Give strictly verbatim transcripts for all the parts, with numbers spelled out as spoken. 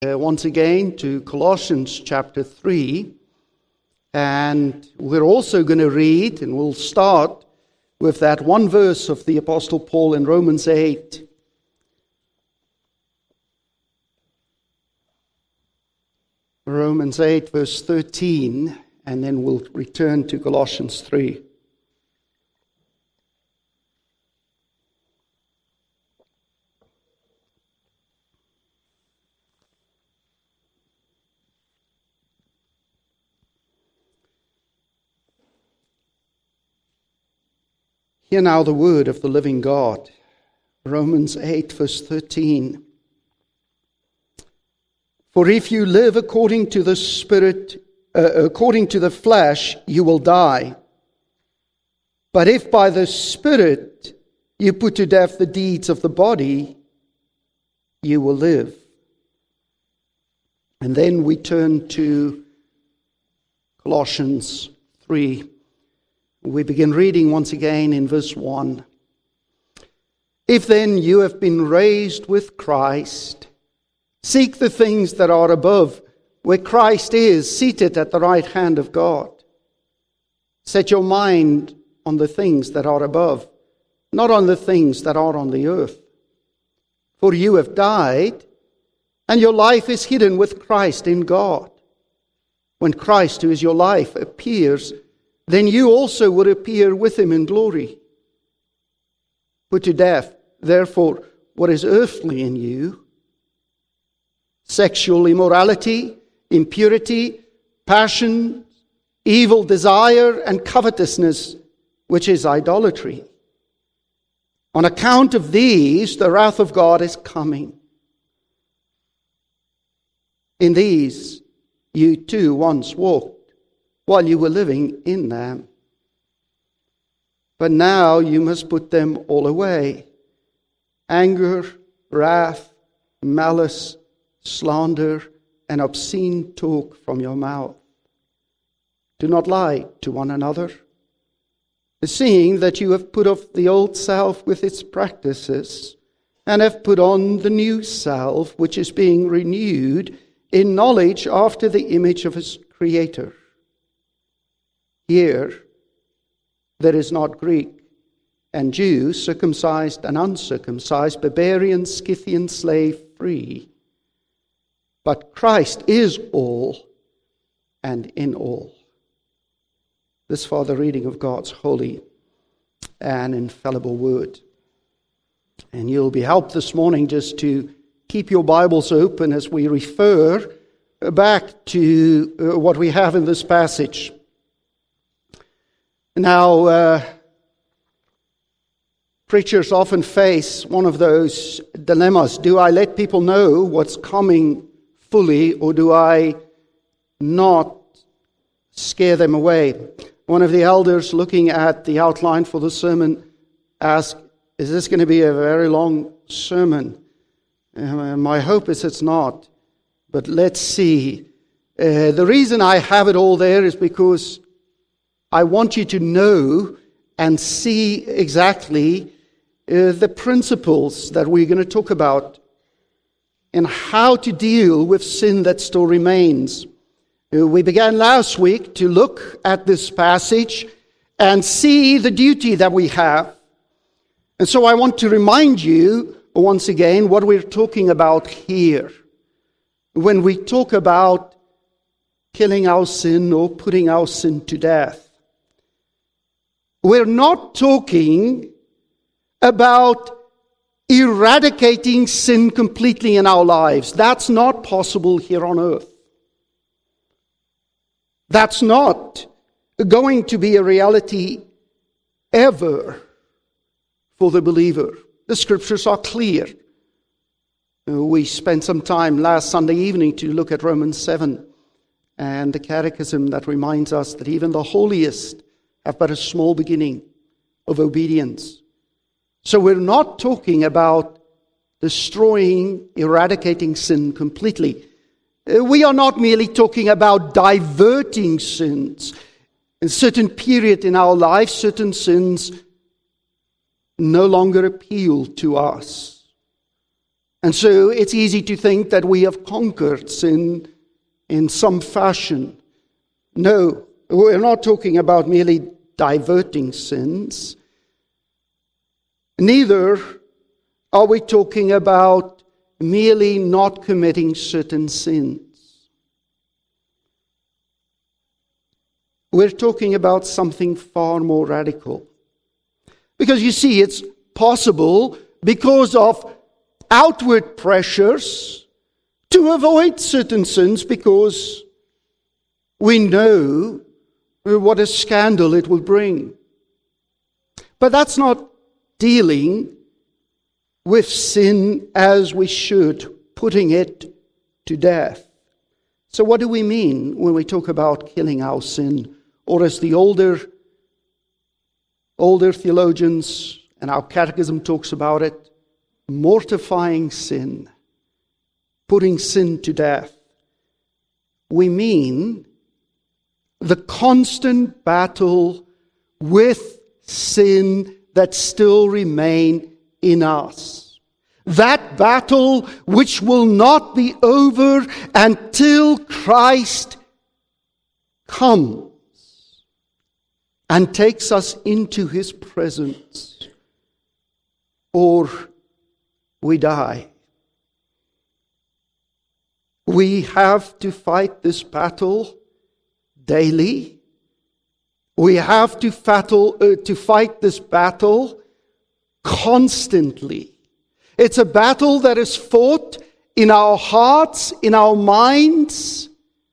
uh, once again to Colossians chapter three. And we're also going to read, and we'll start with that one verse of the Apostle Paul in Romans eight. Romans eight, verse thirteen, and then we'll return to Colossians three. Hear now the word of the living God. Romans eight, verse thirteen. For if you live according to the Spirit, uh, according to the flesh, you will die. But if by the Spirit you put to death the deeds of the body, you will live. And then we turn to Colossians three. We begin reading once again in verse one. If then you have been raised with Christ, seek the things that are above, where Christ is seated at the right hand of God. Set your mind on the things that are above, not on the things that are on the earth. For you have died, and your life is hidden with Christ in God. When Christ, who is your life, appears, then you also would appear with him in glory. Put to death, therefore, what is earthly in you: sexual immorality, impurity, passion, evil desire, and covetousness, which is idolatry. On account of these, the wrath of God is coming. In these, you too once walked while you were living in them. But now you must put them all away: anger, wrath, malice, slander, and obscene talk from your mouth. Do not lie to one another, seeing that you have put off the old self with its practices, and have put on the new self, which is being renewed in knowledge after the image of its Creator. Here, there is not Greek and Jew, circumcised and uncircumcised, barbarian, Scythian, slave, free. But Christ is all and in all. This for the reading of God's holy and infallible word. And you'll be helped this morning just to keep your Bibles open as we refer back to what we have in this passage. Now, uh, preachers often face one of those dilemmas. Do I let people know what's coming fully, or do I not scare them away? One of the elders, looking at the outline for the sermon, asked, is this going to be a very long sermon? Uh, my hope is it's not, but let's see. Uh, the reason I have it all there is because I want you to know and see exactly uh, the principles that we're going to talk about and how to deal with sin that still remains. Uh, we began last week to look at this passage and see the duty that we have. And so I want to remind you once again what we're talking about here. When we talk about killing our sin or putting our sin to death, we're not talking about eradicating sin completely in our lives. That's not possible here on earth. That's not going to be a reality ever for the believer. The scriptures are clear. We spent some time last Sunday evening to look at Romans seven and the catechism that reminds us that even the holiest have but a small beginning of obedience. So we're not talking about destroying, eradicating sin completely. We are not merely talking about diverting sins. In a certain period in our life, certain sins no longer appeal to us. And so it's easy to think that we have conquered sin in some fashion. No, we're not talking about merely diverting sins. Neither are we talking about merely not committing certain sins. We're talking about something far more radical. Because you see, it's possible, because of outward pressures, to avoid certain sins because we know what a scandal it will bring. But that's not dealing with sin as we should, putting it to death. So what do we mean when we talk about killing our sin? Or as the older, older theologians and our catechism talks about it, mortifying sin, putting sin to death. We mean the constant battle with sin that still remain in us. That battle which will not be over until Christ comes and takes us into his presence, or we die. We have to fight this battle daily. We have to, battle, uh, to fight this battle constantly. It's a battle that is fought in our hearts, in our minds.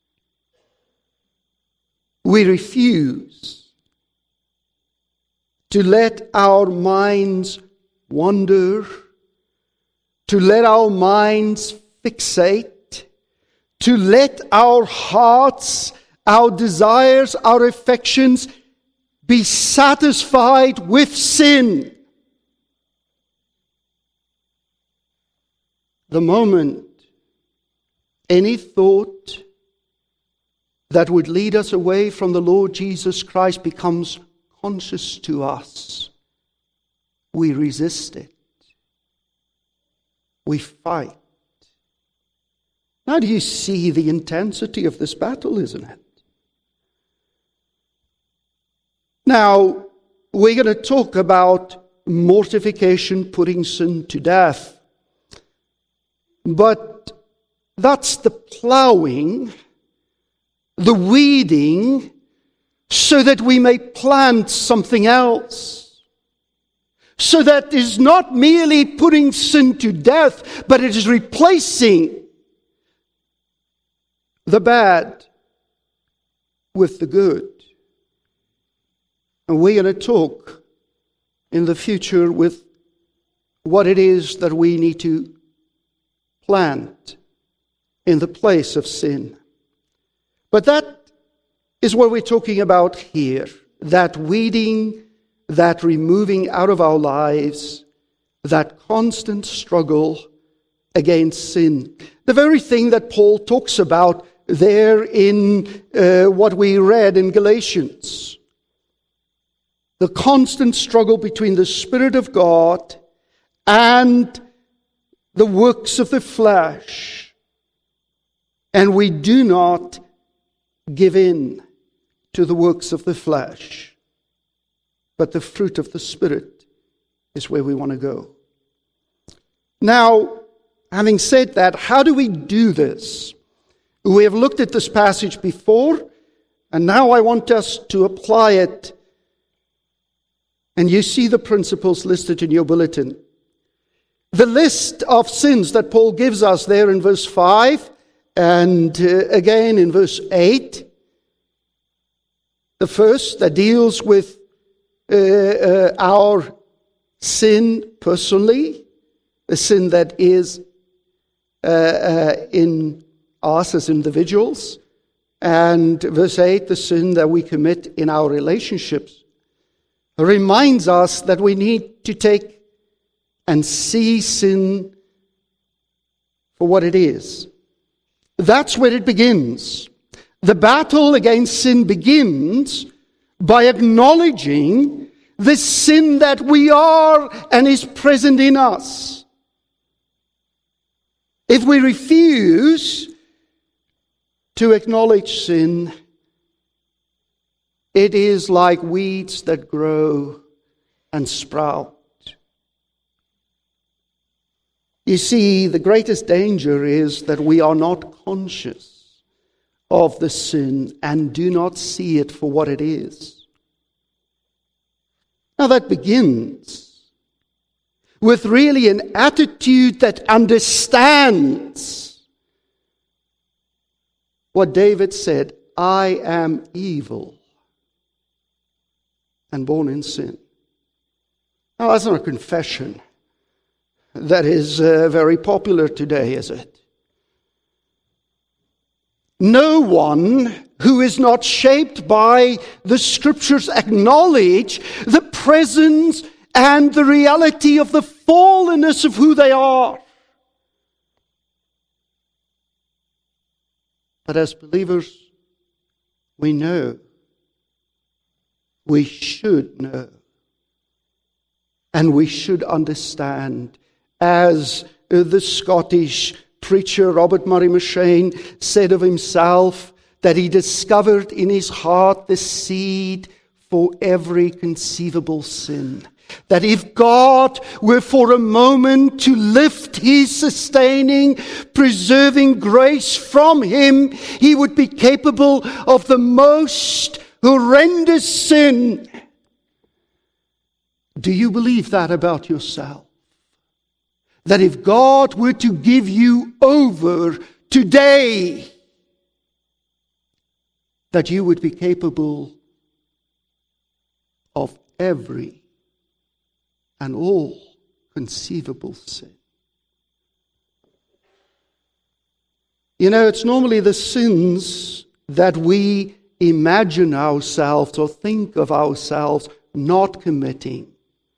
We refuse to let our minds wander, to let our minds fixate, to let our hearts, our desires, our affections be satisfied with sin. The moment any thought that would lead us away from the Lord Jesus Christ becomes conscious to us, we resist it. We fight. Now do you see the intensity of this battle, isn't it? Now, we're going to talk about mortification, putting sin to death. But that's the plowing, the weeding, so that we may plant something else. So that is not merely putting sin to death, but it is replacing the bad with the good. And we're going to talk in the future with what it is that we need to plant in the place of sin. But that is what we're talking about here. That weeding, that removing out of our lives, that constant struggle against sin. The very thing that Paul talks about there in uh, what we read in Galatians. The constant struggle between the Spirit of God and the works of the flesh. And we do not give in to the works of the flesh. But the fruit of the Spirit is where we want to go. Now, having said that, how do we do this? We have looked at this passage before, and now I want us to apply it. And you see the principles listed in your bulletin. The list of sins that Paul gives us there in verse five and uh, again in verse eight. The first that deals with uh, uh, our sin personally, the sin that is uh, uh, in us as individuals. And verse eight, the sin that we commit in our relationships, reminds us that we need to take and see sin for what it is. That's where it begins. The battle against sin begins by acknowledging the sin that we are and is present in us. If we refuse to acknowledge sin, it is like weeds that grow and sprout. You see, the greatest danger is that we are not conscious of the sin and do not see it for what it is. Now that begins with really an attitude that understands what David said, I am evil and born in sin. Now that's not a confession that is uh, very popular today, is it? No one who is not shaped by the Scriptures acknowledge the presence and the reality of the fallenness of who they are. But as believers, we know, we should know, and we should understand, as the Scottish preacher Robert Murray M'Cheyne said of himself, that he discovered in his heart the seed for every conceivable sin. That if God were for a moment to lift His sustaining, preserving grace from Him, He would be capable of the most horrendous sin. Do you believe that about yourself? That if God were to give you over today, that you would be capable of every and all conceivable sin. You know, it's normally the sins that we imagine ourselves or think of ourselves not committing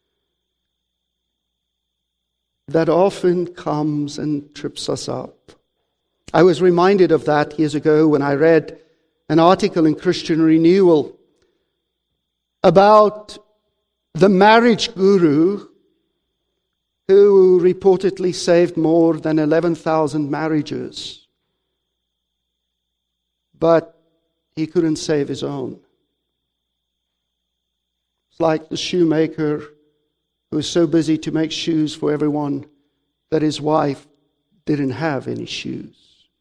that often comes and trips us up. I was reminded of that years ago when I read an article in Christian Renewal about the marriage guru who reportedly saved more than eleven thousand marriages. But he couldn't save his own. It's like the shoemaker who was so busy to make shoes for everyone that his wife didn't have any shoes.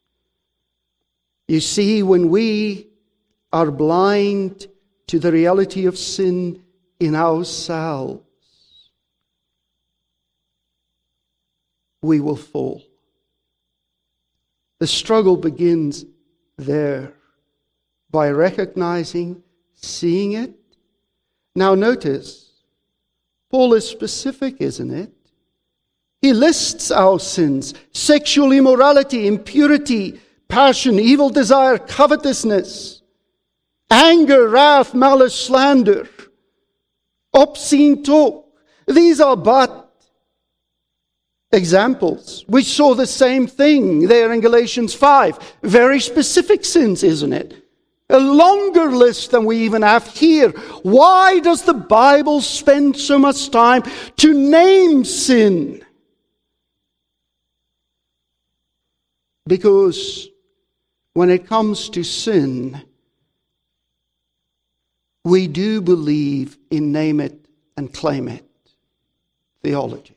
You see, when we are blind to the reality of sin in ourselves, we will fall. The struggle begins there by recognizing, seeing it. Now notice, Paul is specific, isn't it? He lists our sins: sexual immorality, impurity, passion, evil desire, covetousness, anger, wrath, malice, slander, obscene talk. These are but examples. We saw the same thing there in Galatians five. Very specific sins, isn't it? A longer list than we even have here. Why does the Bible spend so much time to name sin? Because when it comes to sin, we do believe in name it and claim it theology.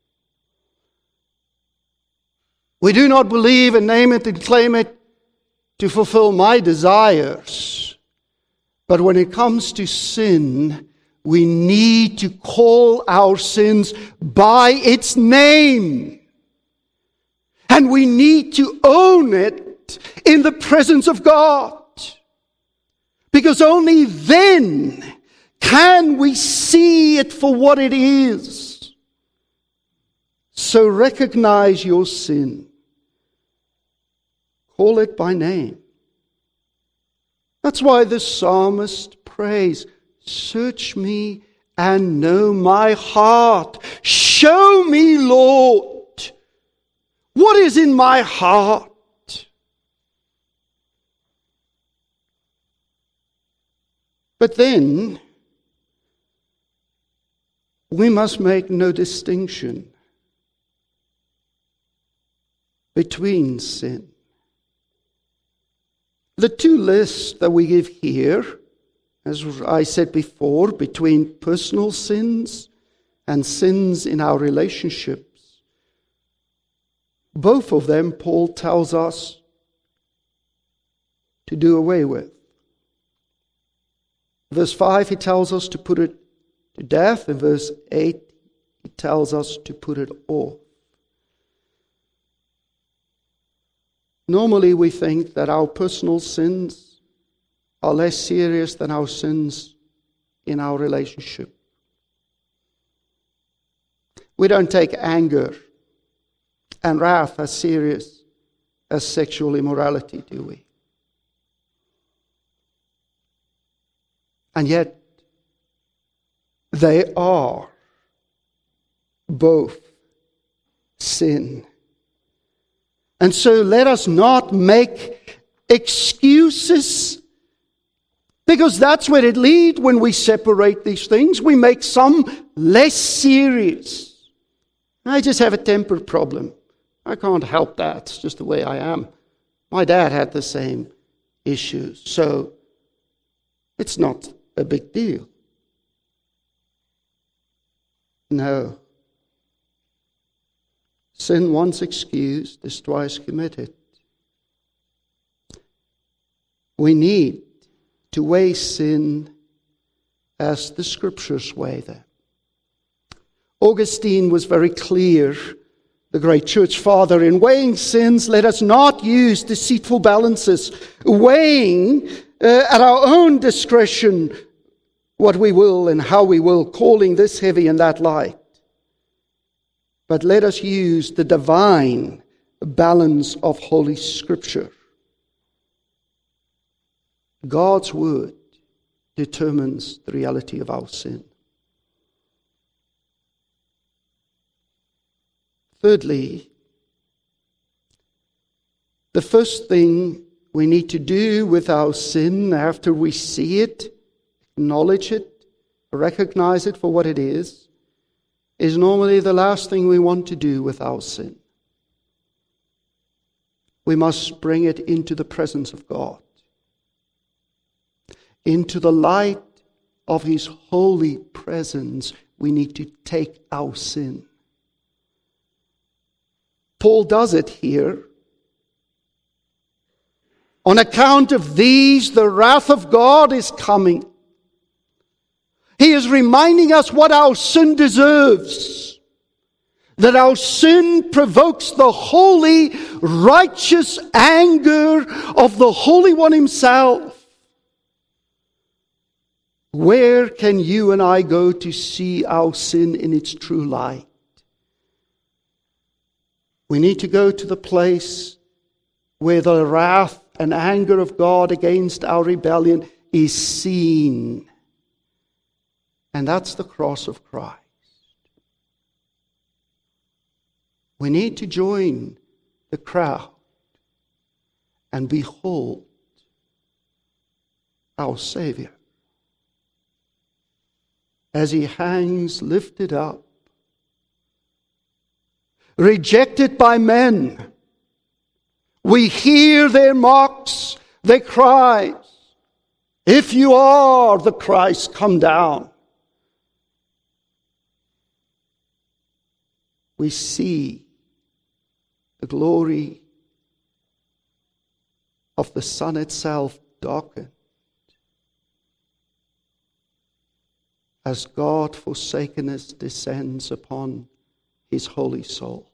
We do not believe in name it and claim it to fulfill my desires. But when it comes to sin, we need to call our sins by its name. And we need to own it in the presence of God. Because only then can we see it for what it is. So recognize your sin. Call it by name. That's why the psalmist prays, search me and know my heart. Show me, Lord, what is in my heart. But then, we must make no distinction between sin. The two lists that we give here, as I said before, between personal sins and sins in our relationships, both of them Paul tells us to do away with. Verse five, he tells us to put it to death. In verse eight, he tells us to put it off. Normally we think that our personal sins are less serious than our sins in our relationship. We don't take anger and wrath as serious as sexual immorality, do we? And yet, they are both sin. And so let us not make excuses, because that's where it leads when we separate these things. We make some less serious. I just have a temper problem. I can't help that. It's just the way I am. My dad had the same issues. So it's not a big deal. No. Sin once excused is twice committed. We need to weigh sin as the Scriptures weigh them. Augustine was very clear, the great church father, in weighing sins. Let us not use deceitful balances, weighing uh, at our own discretion what we will and how we will, calling this heavy and that light. But let us use the divine balance of Holy Scripture. God's Word determines the reality of our sin. Thirdly, the first thing we need to do with our sin after we see it, acknowledge it, recognize it for what it is, is normally the last thing we want to do with our sin. We must bring it into the presence of God, into the light of His holy presence. We need to take our sin. Paul does it here. On account of these, the wrath of God is coming. He is reminding us what our sin deserves. That our sin provokes the holy, righteous anger of the Holy One Himself. Where can you and I go to see our sin in its true light? We need to go to the place where the wrath and anger of God against our rebellion is seen. And that's the cross of Christ. We need to join the crowd and behold our Savior as He hangs lifted up, rejected by men. We hear their mocks, their cries. If you are the Christ, come down. We see the glory of the sun itself darkened as God forsakenness descends upon His holy soul.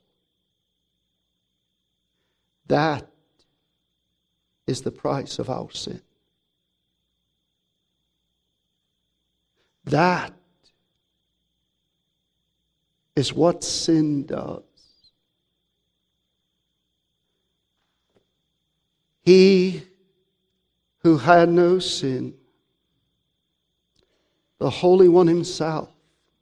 That is the price of our sin. That is what sin does. He who had no sin, the Holy One Himself,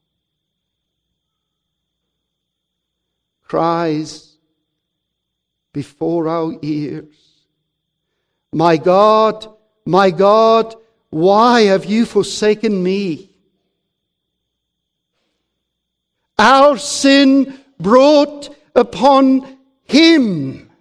cries before our ears, "My God, my God, why have you forsaken me?" Our sin brought upon Him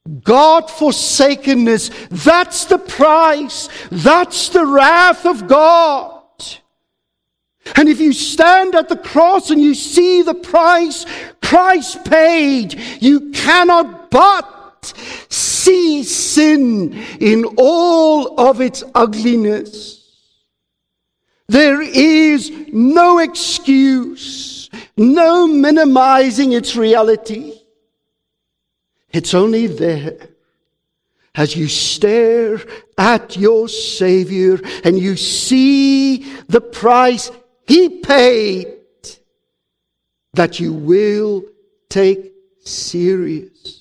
God-forsakenness. That's the price. That's the wrath of God. And if you stand at the cross and you see the price Christ paid, you cannot but see sin in all of its ugliness. There is no excuse, no minimizing its reality. It's only there as you stare at your Savior and you see the price He paid that you will take serious.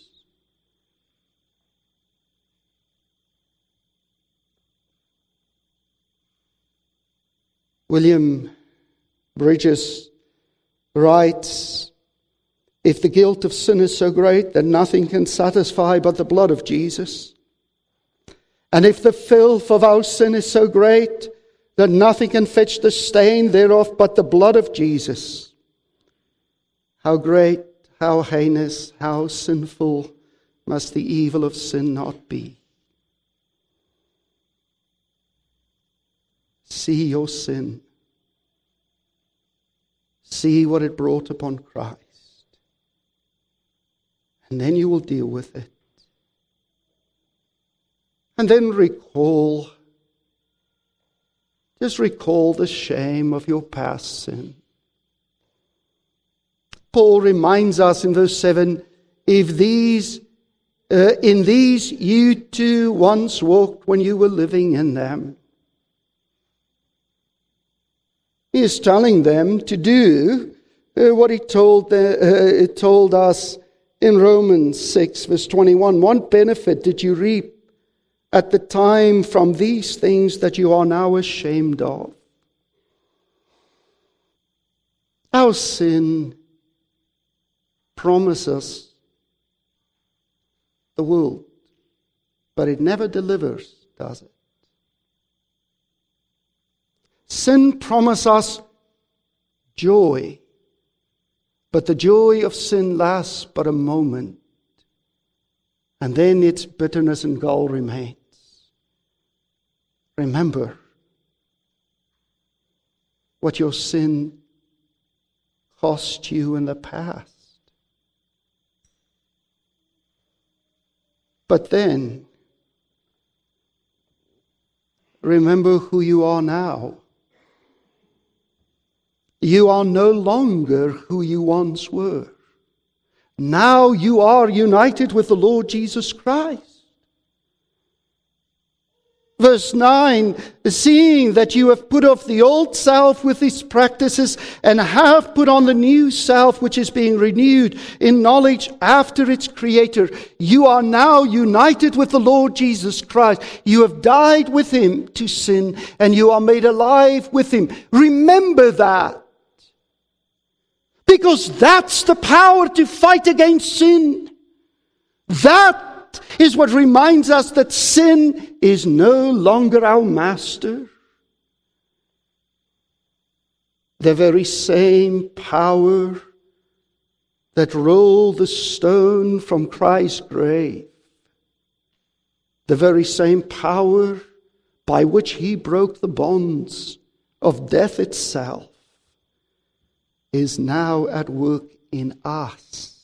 William Bridges writes, if the guilt of sin is so great that nothing can satisfy but the blood of Jesus, and if the filth of our sin is so great that nothing can fetch the stain thereof but the blood of Jesus, how great, how heinous, how sinful must the evil of sin not be? See your sin. See what it brought upon Christ. And then you will deal with it. And then recall, just recall the shame of your past sin. Paul reminds us in verse seven, if these, uh, in these you too once walked when you were living in them. He is telling them to do uh, what he told, the, uh, told us in Romans six, verse twenty-one. What benefit did you reap at the time from these things that you are now ashamed of? Our sin promises the world, but it never delivers, does it? Sin promises us joy, but the joy of sin lasts but a moment, and then its bitterness and gall remains. Remember what your sin cost you in the past. But then, remember who you are now. You are no longer who you once were. Now you are united with the Lord Jesus Christ. Verse nine, seeing that you have put off the old self with its practices and have put on the new self which is being renewed in knowledge after its Creator. You are now united with the Lord Jesus Christ. You have died with Him to sin and you are made alive with Him. Remember that. Because that's the power to fight against sin. That is what reminds us that sin is no longer our master. The very same power that rolled the stone from Christ's grave, the very same power by which He broke the bonds of death itself, is now at work in us.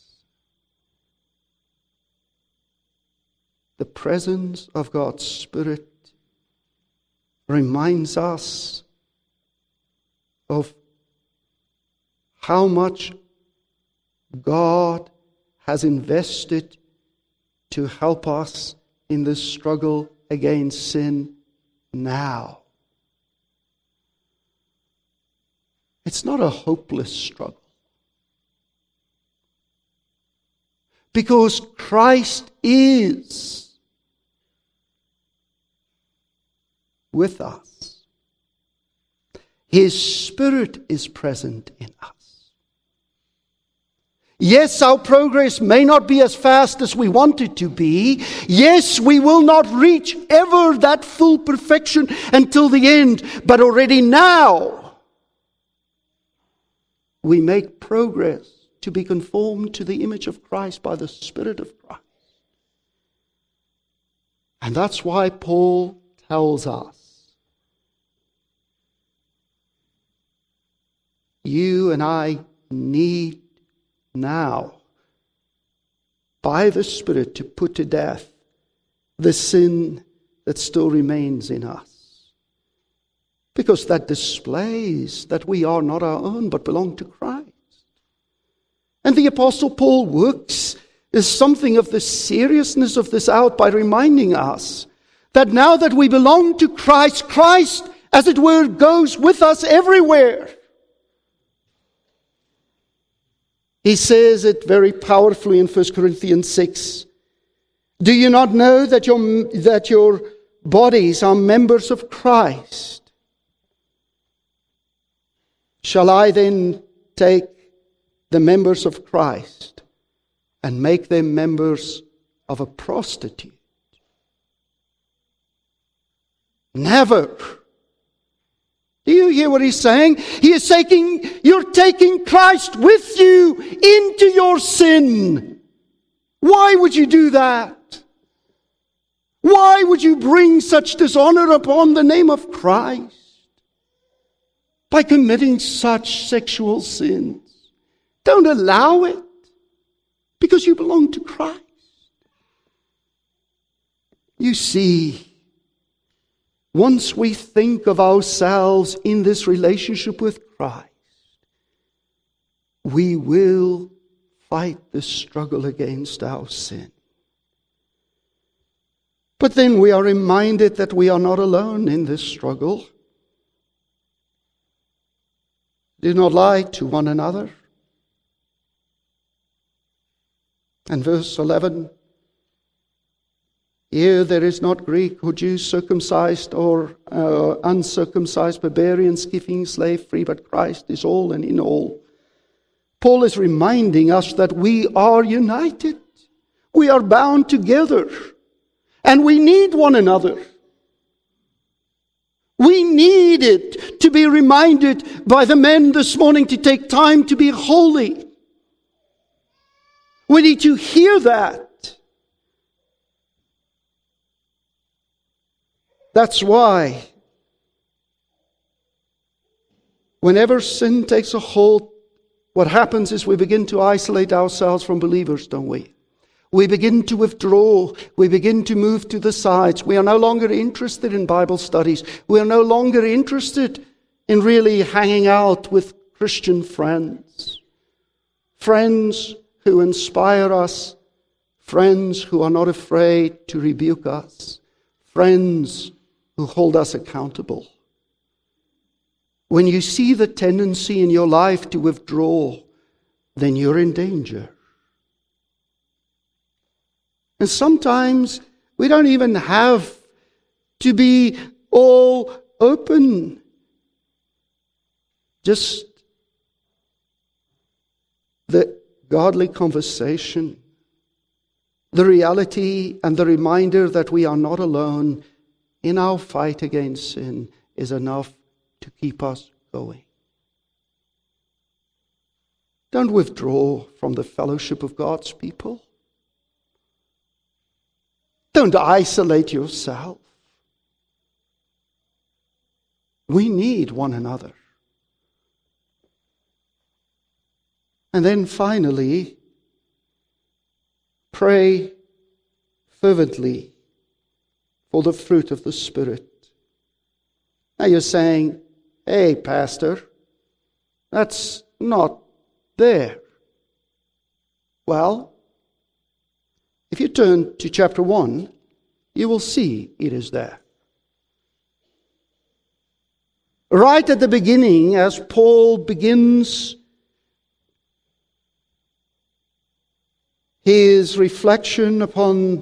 The presence of God's Spirit reminds us of how much God has invested to help us in this struggle against sin now. It's not a hopeless struggle. Because Christ is with us. His Spirit is present in us. Yes, our progress may not be as fast as we want it to be. Yes, we will not reach ever that full perfection until the end. But already now, we make progress to be conformed to the image of Christ by the Spirit of Christ. And that's why Paul tells us, you and I need now, by the Spirit, to put to death the sin that still remains in us. Because that displays that we are not our own, but belong to Christ. And the Apostle Paul works is something of the seriousness of this out by reminding us that now that we belong to Christ, Christ, as it were, goes with us everywhere. He says it very powerfully in First Corinthians six. Do you not know that your, that your bodies are members of Christ? Shall I then take the members of Christ and make them members of a prostitute? Never. Do you hear what he's saying? He is taking, you're taking Christ with you into your sin. Why would you do that? Why would you bring such dishonor upon the name of Christ by committing such sexual sins? Don't allow it, because you belong to Christ. You see, once we think of ourselves in this relationship with Christ, we will fight the struggle against our sin. But then we are reminded that we are not alone in this struggle. Do not lie to one another. And verse eleven, here there is not Greek or Jew, circumcised or uh, uncircumcised, barbarian, Scythian, slave, free, but Christ is all and in all. Paul is reminding us that we are united. We are bound together. And we need one another. We need it to be reminded by the men this morning to take time to be holy. We need to hear that. That's why whenever sin takes a hold, what happens is we begin to isolate ourselves from believers, don't we? We begin to withdraw. We begin to move to the sides. We are no longer interested in Bible studies. We are no longer interested in really hanging out with Christian friends. Friends who inspire us. Friends who are not afraid to rebuke us. Friends who hold us accountable. When you see the tendency in your life to withdraw, then you're in danger. And sometimes we don't even have to be all open. Just the godly conversation, the reality and the reminder that we are not alone in our fight against sin is enough to keep us going. Don't withdraw from the fellowship of God's people. Don't isolate yourself. We need one another. And then finally, pray fervently for the fruit of the Spirit. Now you're saying, hey, Pastor, that's not there. Well, if you turn to chapter one, you will see it is there. Right at the beginning, as Paul begins his reflection upon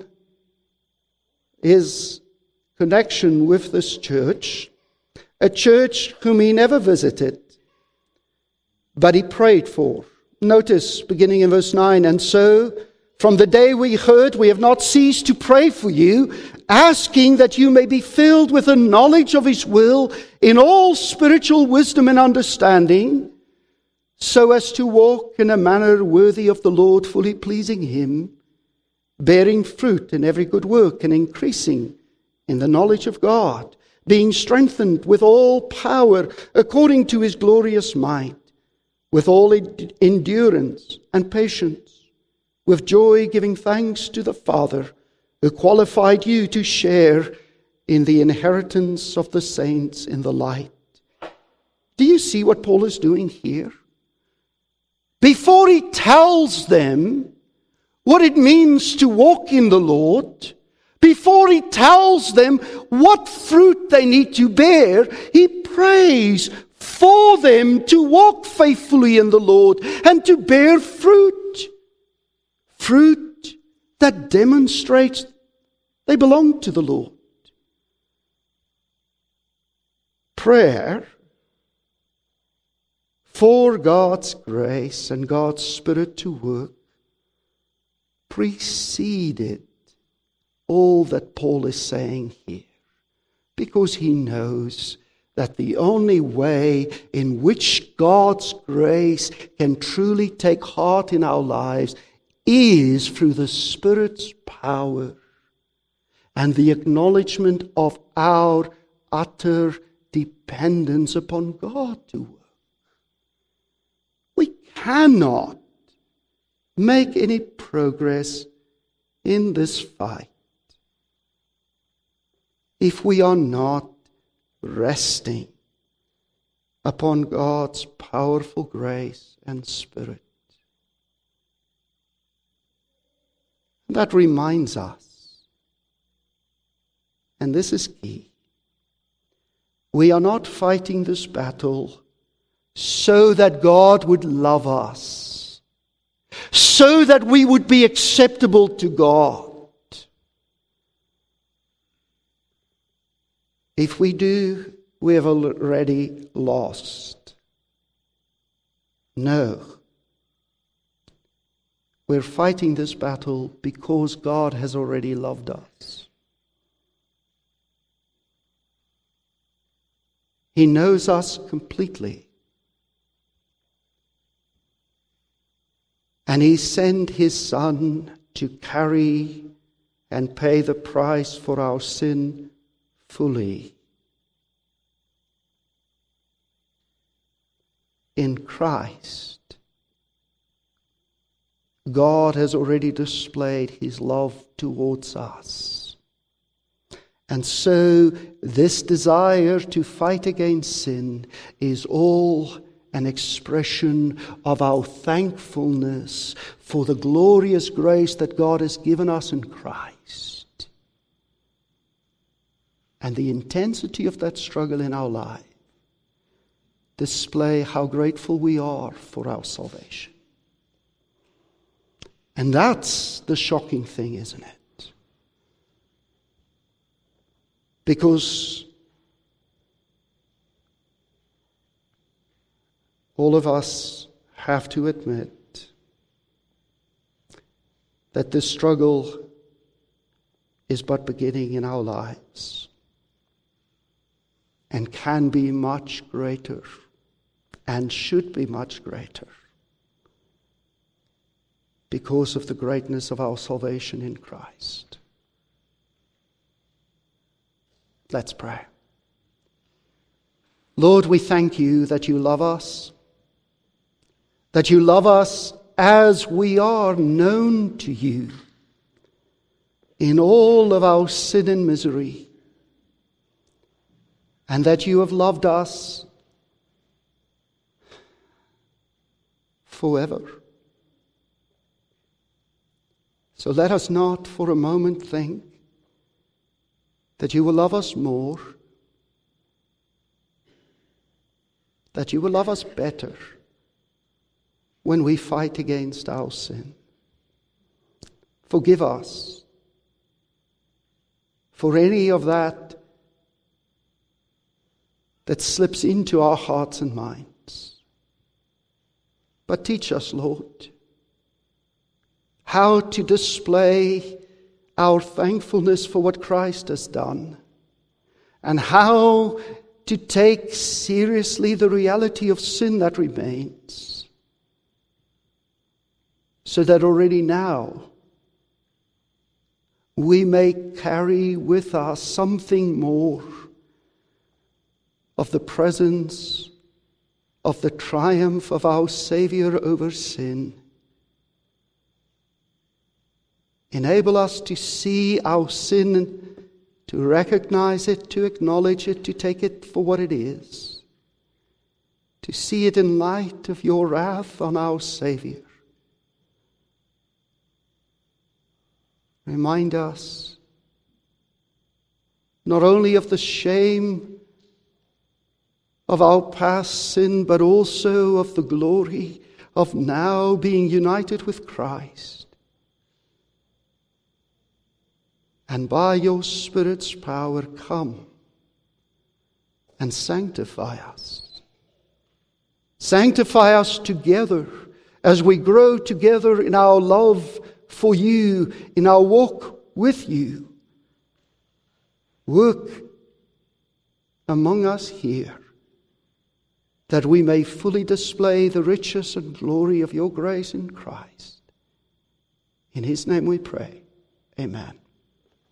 his connection with this church, a church whom he never visited, but he prayed for. Notice, beginning in verse nine, and so from the day we heard, we have not ceased to pray for you, asking that you may be filled with the knowledge of His will in all spiritual wisdom and understanding, so as to walk in a manner worthy of the Lord, fully pleasing Him, bearing fruit in every good work and increasing in the knowledge of God, being strengthened with all power according to his glorious might, with all endurance and patience, with joy giving thanks to the Father, who qualified you to share in the inheritance of the saints in the light. Do you see what Paul is doing here? Before he tells them what it means to walk in the Lord, before he tells them what fruit they need to bear, he prays for them to walk faithfully in the Lord and to bear fruit. Fruit that demonstrates they belong to the Lord. Prayer for God's grace and God's Spirit to work preceded all that Paul is saying here, because he knows that the only way in which God's grace can truly take heart in our lives is through the Spirit's power and the acknowledgement of our utter dependence upon God to work. We cannot make any progress in this fight if we are not resting upon God's powerful grace and Spirit. That reminds us, and this is key, we are not fighting this battle so that God would love us, so that we would be acceptable to God. If we do, we have already lost. No. We're fighting this battle because God has already loved us. He knows us completely. And He sent His Son to carry and pay the price for our sin fully. In Christ, God has already displayed His love towards us. And so this desire to fight against sin is all an expression of our thankfulness for the glorious grace that God has given us in Christ. And the intensity of that struggle in our life display how grateful we are for our salvation. And that's the shocking thing, isn't it? Because all of us have to admit that this struggle is but beginning in our lives and can be much greater and should be much greater because of the greatness of our salvation in Christ. Let's pray. Lord, we thank you that you love us, that you love us as we are known to you in all of our sin and misery, and that you have loved us forever. So let us not for a moment think that you will love us more, that you will love us better when we fight against our sin. Forgive us for any of that that slips into our hearts and minds. But teach us, Lord, how to display our thankfulness for what Christ has done, and how to take seriously the reality of sin that remains, so that already now we may carry with us something more of the presence of the triumph of our Savior over sin. Enable us to see our sin, to recognize it, to acknowledge it, to take it for what it is, to see it in light of your wrath on our Savior. Remind us not only of the shame of our past sin, but also of the glory of now being united with Christ. And by your Spirit's power, come and sanctify us. Sanctify us together as we grow together in our love for you, in our walk with you. Work among us here, that we may fully display the riches and glory of your grace in Christ. In his name we pray. Amen.